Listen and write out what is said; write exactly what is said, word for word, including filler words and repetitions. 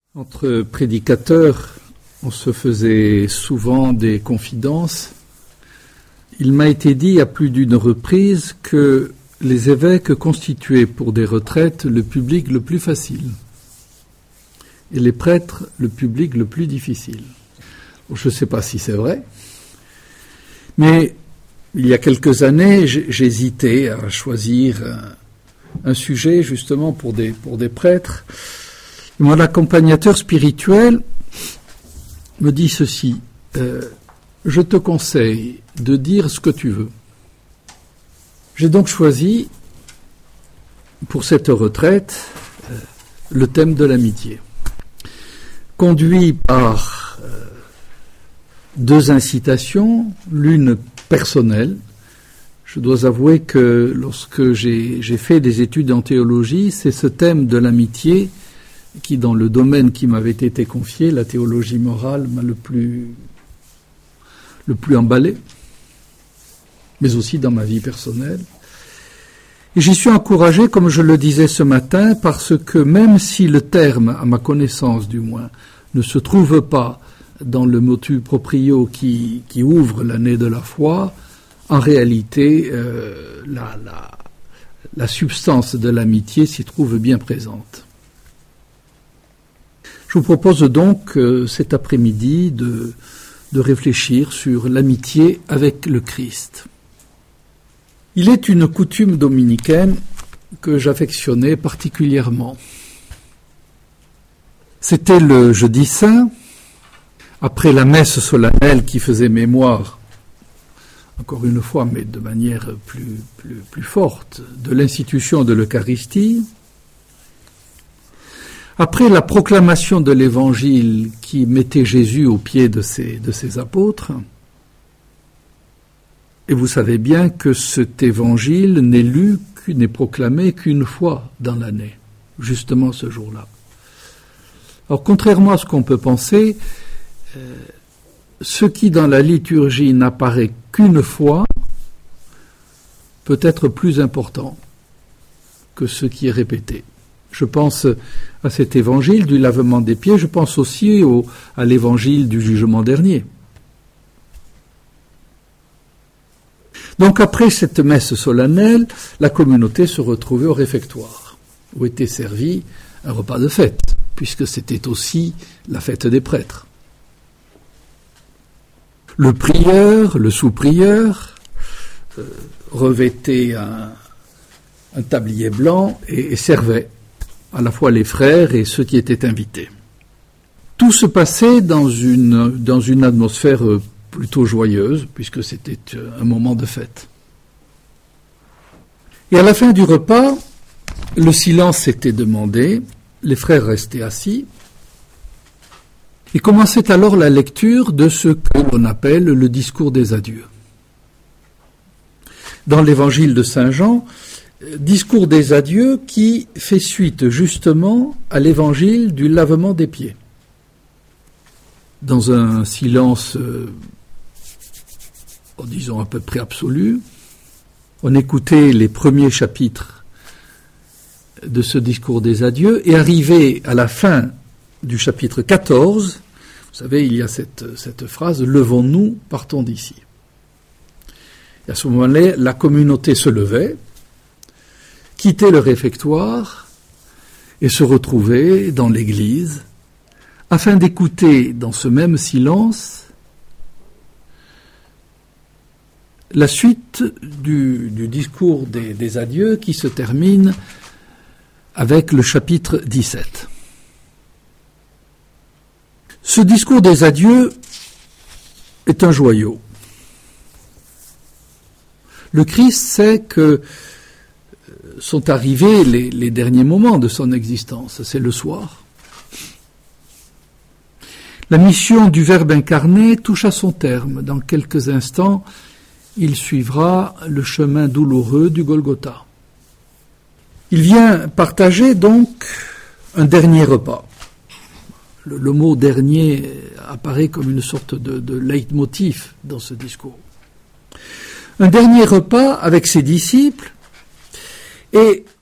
Entre prédicateurs, on se faisait souvent des confidences. Il m'a été dit à plus d'une reprise que les évêques constituaient pour des retraites le public le plus facile et les prêtres le public le plus difficile. Je ne sais pas si c'est vrai, mais il y a quelques années, j'hésitais à choisir un, un sujet justement pour des, pour des prêtres. Mon accompagnateur spirituel me dit ceci, euh, je te conseille de dire ce que tu veux. J'ai donc choisi pour cette retraite euh, le thème de l'amitié, conduit par euh, deux incitations, l'une personnelle. Je dois avouer que lorsque j'ai, j'ai fait des études en théologie, c'est ce thème de l'amitié qui, dans le domaine qui m'avait été confié, la théologie morale, m'a le plus, le plus emballé, mais aussi dans ma vie personnelle. Et j'y suis encouragé, comme je le disais ce matin, parce que même si le terme, à ma connaissance du moins, ne se trouve pas dans le motu proprio qui, qui ouvre l'année de la foi, en réalité, euh, la, la, la substance de l'amitié s'y trouve bien présente. Je vous propose donc euh, cet après-midi de, de réfléchir sur l'amitié avec le Christ. Il est une coutume dominicaine que j'affectionnais particulièrement. C'était le jeudi saint, après la messe solennelle qui faisait mémoire, encore une fois, mais de manière plus, plus, plus forte, de l'institution de l'Eucharistie. Après la proclamation de l'Évangile qui mettait Jésus au pied de ses, de ses apôtres, et vous savez bien que cet Évangile n'est lu, n'est proclamé qu'une fois dans l'année, justement ce jour-là. Alors, contrairement à ce qu'on peut penser, euh, ce qui dans la liturgie n'apparaît qu'une fois peut être plus important que ce qui est répété. Je pense à cet évangile du lavement des pieds, je pense aussi au, à l'évangile du jugement dernier. Donc après cette messe solennelle, la communauté se retrouvait au réfectoire, où était servi un repas de fête, puisque c'était aussi la fête des prêtres. Le prieur, le sous-prieur, euh, revêtait un, un tablier blanc et, et servait à la fois les frères et ceux qui étaient invités. Tout se passait dans une, dans une atmosphère plutôt joyeuse, puisque c'était un moment de fête. Et à la fin du repas, le silence était demandé, les frères restaient assis, et commençait alors la lecture de ce que l'on appelle le discours des adieux. Dans l'évangile de Saint Jean, discours des adieux qui fait suite justement à l'évangile du lavement des pieds. Dans un silence, euh, disons à peu près absolu, on écoutait les premiers chapitres de ce discours des adieux et arrivé à la fin du chapitre quatorze, vous savez, il y a cette, cette phrase « Levons-nous, partons d'ici ». Et à ce moment-là, la communauté se levait, quittait le réfectoire et se retrouvait dans l'église afin d'écouter dans ce même silence la suite du, du discours des, des adieux qui se termine avec le chapitre dix-sept. Ce discours des adieux est un joyau. Le Christ sait que sont arrivés les, les derniers moments de son existence, c'est le soir. La mission du Verbe incarné touche à son terme. Dans quelques instants, il suivra le chemin douloureux du Golgotha. Il vient partager donc un dernier repas. Le, le mot dernier apparaît comme une sorte de, de leitmotiv dans ce discours. Un dernier repas avec ses disciples. Et